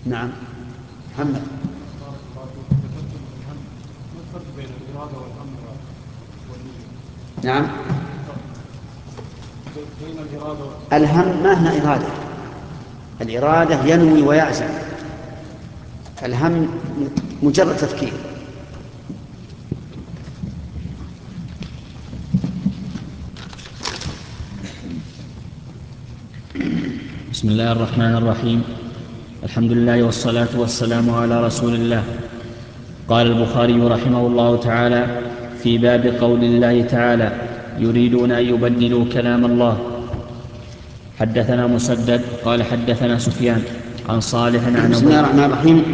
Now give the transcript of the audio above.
نعم. محمد. بين الإرادة والهم والنية. نعم. بين الإرادة الهم ما هي إرادة. الإرادة ينوي ويعزم، الهم مجرد تفكير. بسم الله الرحمن الرحيم. الحمد لله والصلاة والسلام على رسول الله. قال البخاري رحمه الله تعالى في باب قول الله تعالى يريدون أن يبدلوا كلام الله. حدثنا مسدد قال حدثنا سفيان عن صالح عن بسم الله الرحمن الرحيم.